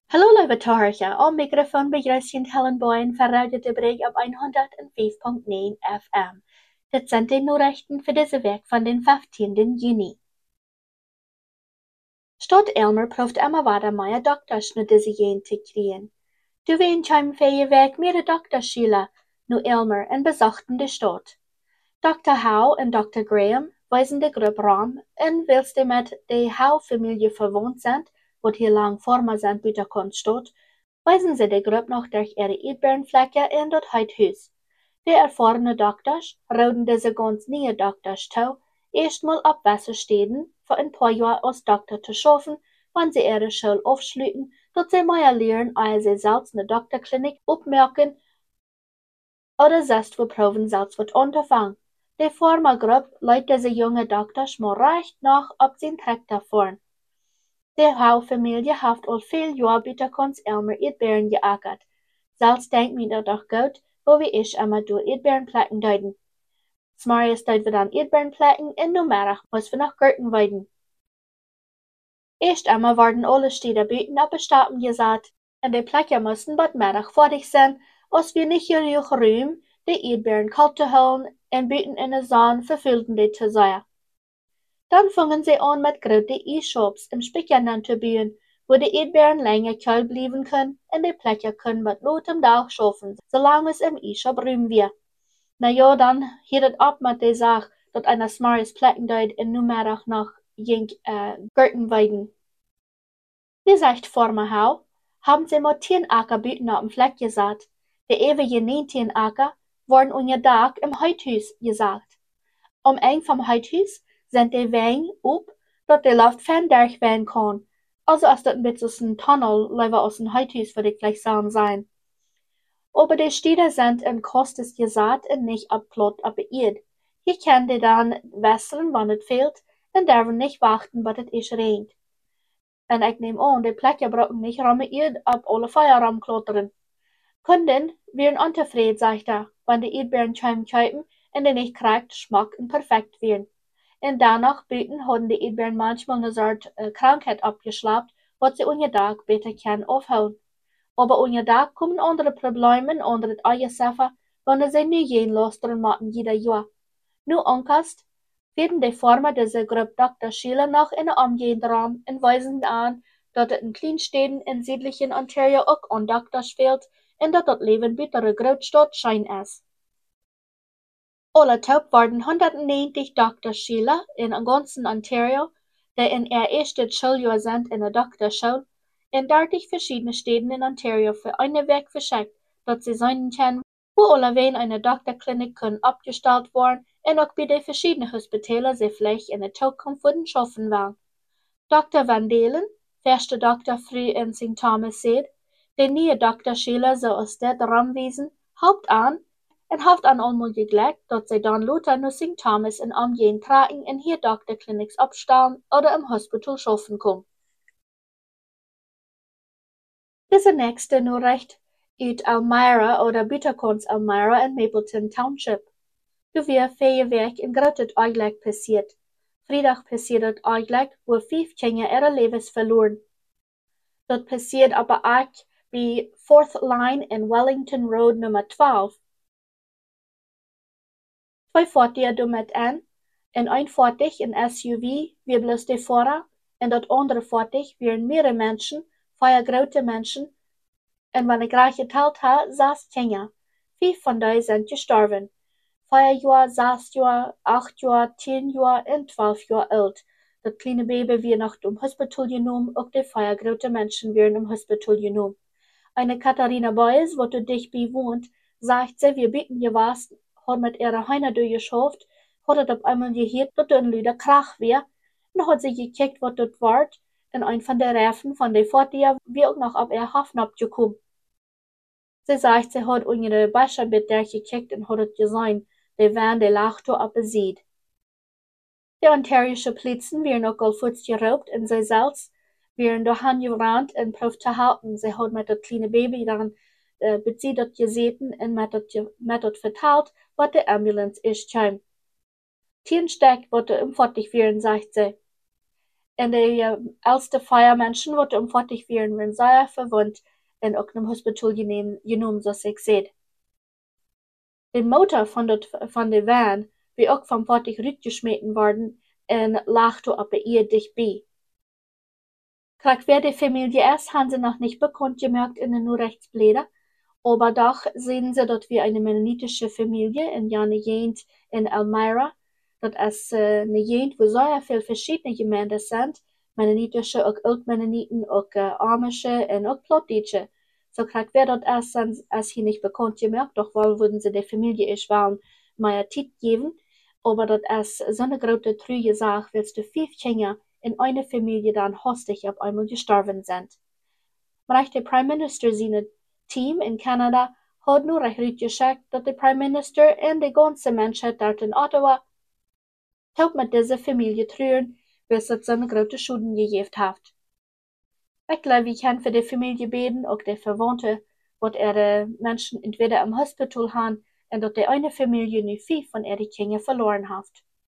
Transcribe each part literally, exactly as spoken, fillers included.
Hallo lieve toehoorder, al microfoon begrüßt Helen Boyen verradet de Brig op honderdvijf punt negen F M. Dit zijn de Nachrichten für diese week van den vijftienden juni. Stad Elmer proeft immer weiter mehr dokters nu deze jeen te kriegen. Du wen chim vier week meer dokterschüler nu Elmer en bezochten de stad. dokter Howe en dokter Graham weisen de groep Ram en wils de met de Howe-familie verwoond zijn, wat hier lang vormer zijn buiten stad, weisen ze de groep nog durch ihre Eetbernvlekken in dat huis. De erfahrene dokters roden deze ganz nieuwe dokters toe, erstmal op Wassersteden voor een paar jaar als dokter te schaffen, wann sie ihre Schule aufschließen, dat sie mehr lernen, als sie selbst eine Doktorklinik opmerken oder selbst wir proben selbst wat unterfangen. De former groep leidt deze jonge dokters maar recht nog op zijn tractor vorn. De Howe-familie heeft al veel jaar bij ons Elmer Eetberen geackert. Zelfs denkt men er doch goed, wo wir ich immer door Eetberenplekken duiden. S'morgens duiden we dan Eetberenplekken en numiddag moest we nog Gurten weiden. Eerst einmal worden alle Städte buiten op de Stappen gezet en de plekken moesten bad middag fertig zijn, als we niet genoeg ruim de Eetberen kalt te houden en buiten in de zon vervulden die te zijn. Dan fangen sie an mit grote E-shops im Specjanan te bouwen, wo de Eetberen länger kühl blijven können en de plekken kunnen wat lot am Dag schaffen, solange es im E-shop ruim weer. Na ja, dan hield het op met de zaak dat einer s'morgens plekken duid en numiddag nog jink uh, Gurten weiden. Wie zegt former Hou, haben sie maar tien acker buiten op een Fleck gezet. De eeuwige negentien acker worden onder Dag im Huithuis gezet. Om een vom Huithuis sind die Wegen op, dat de Luft fan durchwehen kann. Also als dat een beetje zo'n tunnel, liever als een Huithuis, würde ich gleich sagen sein. Aber die Städte sind in Kostes gesagt und nicht abplott abbeirrt. Hier können die dann wechseln, wann es fehlt, und dürfen nicht warten, bis es ist regnet. En ik neem aan, die plekken brauchen nicht rammeirrt ab alle Feuerraum klotteren. Kunden werden untevreden, sagt er, wenn die Eetberen chim kuipen und die nicht korrekt schmack und perfekt werden. En danach buiten hadden de Eetberen manchmal een soort uh, krankheid opgeschlapt, wat ze onderdag beter kunnen afhouden. Aber onderdag komen andere Probleme onder het Eierseffen, wanneer ze nu geen lasteren maken jeder jaar. Nu ankast, werden de vormen deze groep dokterschüler nog in de omgehende Raum en wijzen aan dat het in Kleinsteden in zuidlichen Ontario ook aan dokters fehlt en dat het leven buiten de grootstad schijn is. Alle top worden honderdnegentig dokterschüler in ganzen Ontario, die in ihr erstes Schuljahr sind in der Doktorschule, in dertig verschiedene Städten in Ontario für eine Week verschickt, dat sie sein können, wo alleweil eine Doktorklinik können abgestellt worden en ook bij de verschiedene hospitalen sie vielleicht in der Zukunft würden schaffen wollen. Dokter Van Delen, erste Doktor früh in Sankt Thomas, sagt, die neue Doktorschüler zoals dit ramwezen, hoopt aan en heeft aan allemaal geglekt dat zij dan later naar Sankt Thomas en omgehend tragen en hier Doktorkliniks opstellen oder im Hospital schaffen können. Diese nächste Nachricht uit Elmira oder buitenkans Elmira in Mapleton Township. Du weer vier week in groot eigenlijk passiert. Vrijdag passiert het eigenlijk, wo vijf kinderen ihre levens verloren. Dat passiert op een aak bij Fourth Line in Wellington Road nummer twaalf. Twee voertuigen doen met een, en een voertuig, een S U V, weer bloos de voren, en dat andere voertuig weer meerdere mensen, vier grote mensen, en wanneer ik graag geteld heb, zes kinderen. Vijf van die zijn gestorven. Vier jaar, zes jaar, acht jaar, tien jaar en twaalf jaar oud. Dat kleine baby weer nog im Hospital genomen, ook de vier grote mensen weer im Hospital genomen. Eine Katharina Boyes, wat er dichtbij woont, sagt sie, wir bitten gewas, hat mit ihrer Heine durchgeschafft, hat het op einmal gehört, dat er ein luder Krach wär, und hat sie gekickt, wat dat wart, en ein von der Reifen von der Fortier wie auch noch op ihr Hafen abgekommen. Sie sagt, sie hat unter der Bescherbett gekickt und hat het gesehen, die Van de lachte op beziet. De Ontarische Politie werden ook al voets geroopt en zij zelfs werden door hen gerannt en proef te helpen. Zij had met dat kleine baby dan uh, beziet dat gezeten en met dat, met dat verteld wat de ambulance is kwam. Tien stek wat er umfortig werden, zegt zij. En de uh, oudste feiermenschen worden om fortig vieren werden zeer verwond en ook naar hospital genomen, zoals ik zei. De motor van, dat, van de van wie ook van fortig uitgesmeten worden en lag toen op de eer dichtbij. Kijk, wer die Familie ist, haben sie noch nicht bekannt gemerkt in den Rechtsblättern, aber doch sehen sie, dass wir eine mennonitische Familie in Jane Jent in Elmira, das ist äh, eine Jent, wo sehr viele verschiedene Gemeinden sind, mennonitische, auch Altmennoniten, auch äh, Amische und auch Plattdeutsche. So kijk, wer das ist, ist hier nicht bekannt gemerkt, doch wohl würden sie der Familie ich wollen mehr Zeit geben, aber das ist so eine große trüge Sache, willst du fünf Kinder in einer Familie dann hastig auf einmal gestorben sind. Maar der Prime Minister sein Team in Kanada hat nur recht geschickt, dass der Prime Minister und die ganze Menschheit dort in Ottawa helpt mit dieser Familie trüren, weil es so eine große Schulden gegeben hat. Ich glaube, ich kann für die Familie beten, auch die Verwandten, dass ihre Menschen entweder im Hospital haben und dass die eine Familie nu fünf von ihren Kindern verloren hat.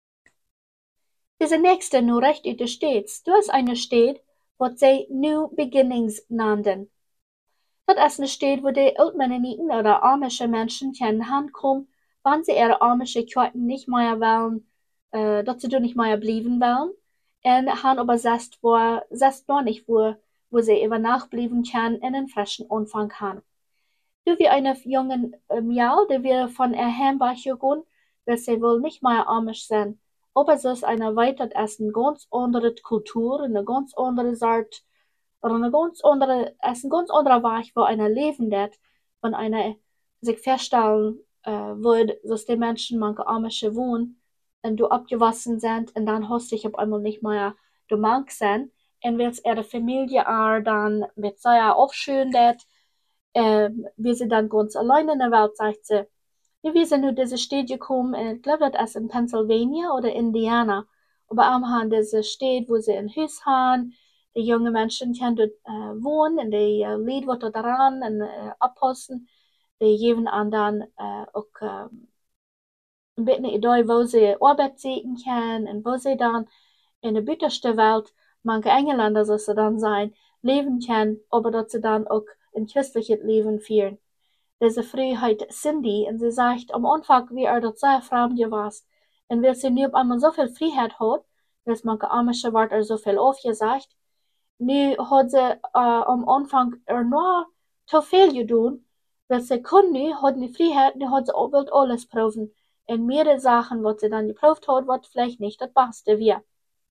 Diese nächste nu recht uit de States. Du ist eine Stadt, was sie New Beginnings nannten. Das ist eine Stadt, wo die Altmennoniten oder amische Menschen können hankommen, wenn sie ihre amische Karten nicht mehr wollen, äh, dass sie da nicht mehr bleiben wollen. Und haben aber selbst, wo, selbst noch nicht, wo, wo sie über Nacht bleiben können, in einen frischen Anfang haben. Du wie eine junge Mial, die wir von ihr Heimbach gehen, weil sie wohl nicht mehr amisch sind. Aber es ist eine weiter als eine ganz andere Kultur, eine ganz andere Art, oder eine ganz andere, es ein ganz anderer Weg, wo einer leben wird, wenn einer sich feststellen äh, wird, dass die Menschen, manche Amische wohnen, und du abgewaschen sind, und dann hast du dich auf einmal nicht mehr du mank sind, und willst ihre Familie auch dann mit sehr aufschön wird, äh, wie sie dann ganz allein in der Welt, sagt sie. Wir sind in diese Stadt gekommen, ich glaube, das ist in Pennsylvania oder Indiana. Aber am haben diese Stadt, wo sie ein Haus haben, die jungen Menschen können dort äh, wohnen, und die äh, Lied wird dort daran und äh, abpassen. Die geben an dann äh, auch äh, ein bisschen eine Idee, wo sie Arbeit sehen können und wo sie dann in der bittersten Welt, manche Engländer, so sie dann sein, leben können, aber dass sie dann auch ein christliches Leben führen. Diese Freiheit Cindy, und sie sagt, am Anfang, wie er das sehr fremd gewesen. Und weil sie nu auf einmal so viel Freiheit hat, weil manche amische Wort er so viel aufgesagt, nu hat sie äh, am Anfang er nur zu viel getan, weil sie kann nu, hat die Freiheit, nu hat sie auch alles proben. Und mehrere Sachen, was sie dann geprüft hat, was vielleicht nicht das Beste wäre.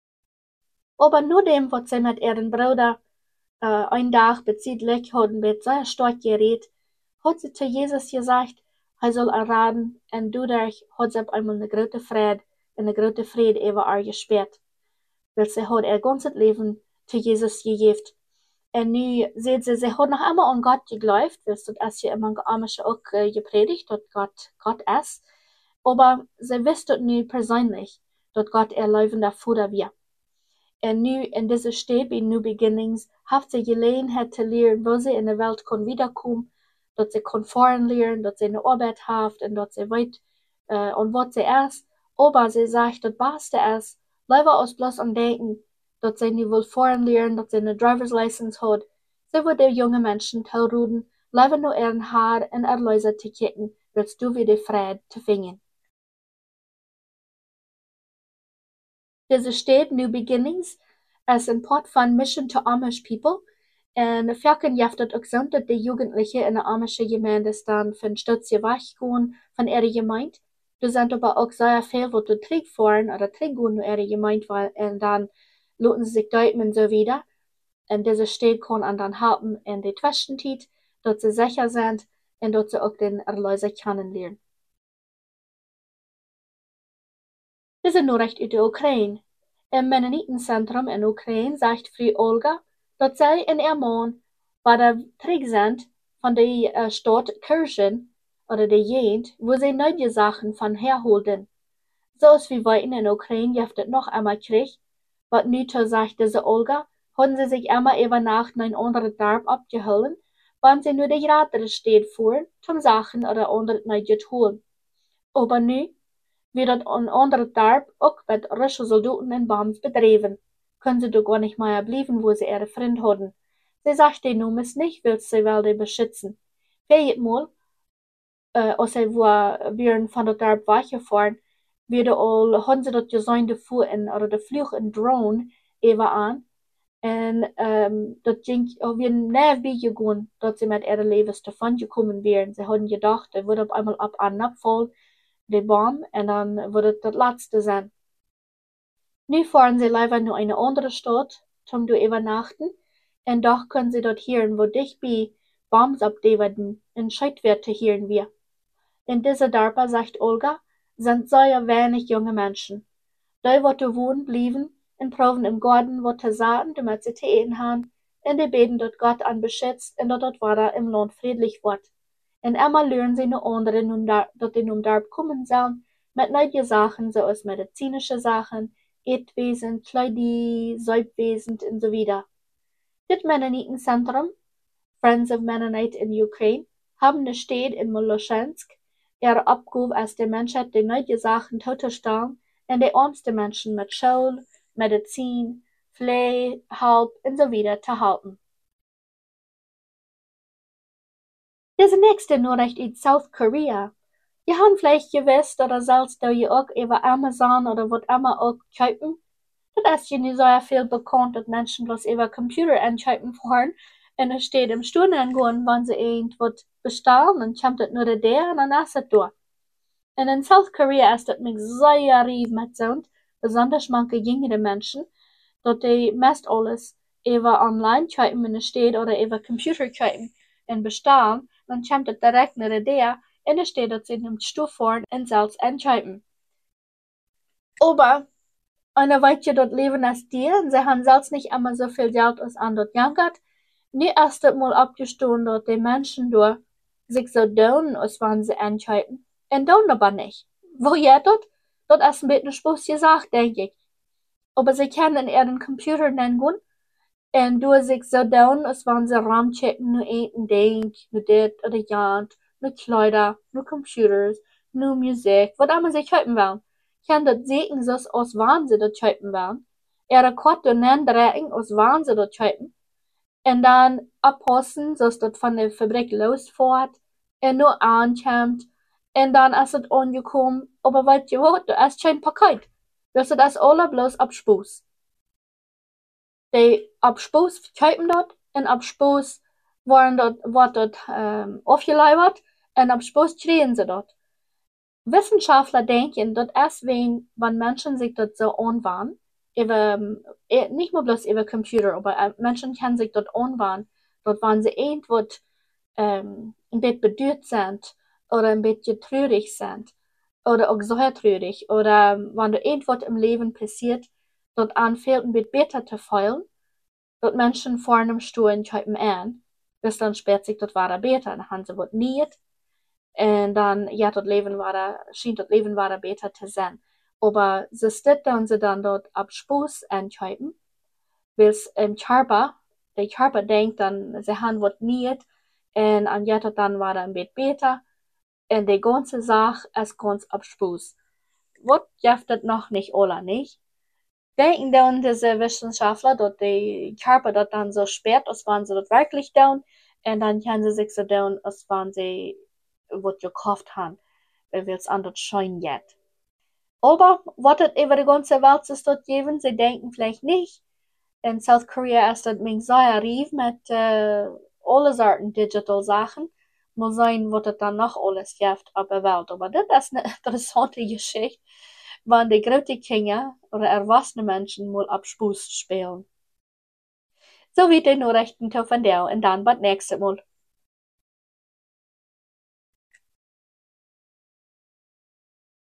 Aber nur dem, was sie mit ihren Bruder äh, einen Tag bezüglich hatten, wird sehr stark geredet, hat sie zu Jesus gesagt, er soll erraten, und dadurch hat sie auf einmal eine große Freude, eine große Freude über ihr gesperrt. Weil sie hat ihr ganzes Leben zu Jesus gegeben. Und nu sieht sie, sie hat noch immer an Gott geglaubt, weil das ist ja immer amisch auch äh, gepredigt, dass Gott Gott ist. Aber sie wusste nu persönlich, dass Gott ihr lebender Vater wird. Und nu in dieser Stadt, in New Beginnings, hat sie Gelegenheit zu lernen, wo sie in der Welt kann wiederkommen, dass sie konform lernen, dass sie eine Arbeit hat und dass sie weiß, äh, und was sie ist. Aber sie sagt, das Beste ist, lieber als bloß am Denken, dass sie nicht will fahren lernen, dass sie eine Driver's License hat. Sie wird die jungen Menschen telruden, lieber nur ihren Haar und Erlöser zu kicken, willst du wieder Freude zu finden. Diese Stadt, New Beginnings, ist ein Port von Mission to Amish People. Und Fjärken jaftet auch so, dass die Jugendlichen in der amischen Gemeinde dann von Stütze weggehen von ihrer Gemeinde. Da sind aber auch sehr viel, wo du Krieg fahren oder Krieg gehen in ihrer Gemeinde, weil und dann lassen sie sich deuten und so wieder. Und diese Stadt kann dann helfen in der Zwischenzeit, dass sie sicher sind und dass sie auch den Erlöser kennenlernen. Wir sind nur recht in der Ukraine. Im Mennonitenzentrum in Ukraine sagt Frau Olga, dass sie in ihrem Mann bei der Krieg sind von der äh, Stadt Kirchen oder der Gegend, wo sie neue Sachen von herholten. So ist wie weiten in Ukraine jeftet noch einmal Krieg, was Nüter sagt diese Olga, haben sie sich immer über Nacht in ein anderes Dorf abgeholt, wenn sie nur die Radere steht fuhren, zum Sachen oder andere neue holen. Aber nu wird ein anderes Dorf auch mit russischen Soldaten in Bombs bedreven. können sie doch gar nicht mehr bleiben, wo sie ihre Freund hatten. Sie sagte nun es nicht, willst sie wel die beschützen. Vijf Mal, äh, als sie wir von der Dorp weggefahren, wieder all, haben sie dort gesehen, die Fuhren oder die Flug in Drone eben an. En um, dat ging alweer net gegaan dat ze met ihre levens davon gekommen wären. Sie hadden gedacht, er würde auf einmal ab an abfallen, der Baum, und dann würde es das letzte sein. Nu fahren sie leider nur eine andere Stadt, um zu übernachten, und doch können sie dort hören, wo dicht bei Bombs abdeuten, in Scheidwerte hören wir. In dieser Darpa, sagt Olga, sind sehr wenig junge Menschen. Die, die wohnen bleiben, en proben im Garten wat te zaten, damit sie te eten haben, en die beten dort Gott an beschützt, en dat dort weiter im Land friedlich wird. En einmal lernen sie nur andere, nun da, dat die nun darb kommen sollen, mit neue Sachen, so als medizinische Sachen, Eetwesen, Kleidie, Säubwesen und so weiter. Dit Mennonitenzentrum, Friends of Mennonite in Ukraine, haben eine Stadt in Moloshensk, ihre Abgabe als die Menschheit die neue Sachen totzustellen, en die armste Menschen mit Schule, Medizin, Pflege, Halb und so weiter zu halten. Diese nächste Nachricht aus South Korea. Ihr habt vielleicht gewusst, oder selbst da ihr auch über Amazon oder was immer auch kaufen. Das ist ja nicht so viel bekannt, dass Menschen bloß über Computer einkaufen fahren und es steht im Stunde angehen, wenn sie irgendwas bestellen, dann kommt das nur der und dann ist es durch. Und in South Korea ist das mich sehr rief mit so, besonders manche jüngere Menschen, dass die meist alles über online kaufen, wenn es steht, oder über Computer kaufen und bestellen, dann kommt das direkt nur der und es steht, dass sie in dem Stuhl fahren und selbst einkaufen. Aber einer weiß ja dort leben als die, und sie haben selbst nicht immer so viel Geld als an dort jankert. Nie erst mal abgestohlen, dass die Menschen dort sich so tun, als wenn sie einkaufen. Und tun aber nicht. Woher dort? Dort ist ein bisschen Spaß gesagt, denke ich. Aber sie können in ihren Computer nennen und du sich so tun, als wenn sie rumchecken, nur eten, denk, nur das oder jant, nur Kleider, nur Computers, nur Musik, was immer sie kaufen wollen. Kann das sehen, so als wenn sie das kaufen wollen. Ihre Karte nennen, drehen, als wenn sie das kaufen. Und dann abpassen, so dass das von der Fabrik losfährt und nur ankommt. Und dann ist es angekommen, aber weißt du was, da ist kein Paket. Das ist alles bloß Abspuss. Die Abspuss kaufen dort, und Abspuss werden dort, wird dort ähm, aufgelagert, und Abspuss kriegen sie dort. Wissenschaftler denken, dass erst wenn, wenn Menschen sich dort so anwenden, über, nicht nur bloß über Computer, aber Menschen können sich dort anwenden, dort wenn sie irgendwas ähm, ein bisschen bedürft sind, oder ein bisschen traurig sind, oder auch sehr traurig, oder wenn da irgendwas im Leben passiert, dort anfällt ein bisschen besser zu fühlen, dort Menschen vor einem Stuhl und kaufen an, bis dann später sich dort weiter besser, dann haben sie was nicht, und dann, ja, das Leben war, schien das Leben war besser zu sein. Aber sie steht dann sie dann dort ab Spaß einkaufen, weil im Körper, der Körper denkt dann, sie haben was nicht, und an ja, dann war ein bisschen besser, und die ganze Sache ist ganz ab Spaß. Was gibt das noch nicht alle, nicht? Denken dann diese Wissenschaftler, dass der Körper das dann so sperrt, als wenn sie das wirklich tun, und dann können sie sich so tun, als wenn sie was gekauft haben, weil es anders scheint jetzt. Aber was es über die ganze Welt ist dort geben, sie denken vielleicht nicht. In South Korea ist das mich sehr rief mit äh, alle Sorten Digital Sachen. Mal sehen, was es dann noch alles gibt auf der Welt. Aber das ist eine interessante Geschichte, wenn die großen Kinder oder erwachsene Menschen mal ab Spaß spielen. So wie die Nachrichten von dir und dann bis nächstes Mal.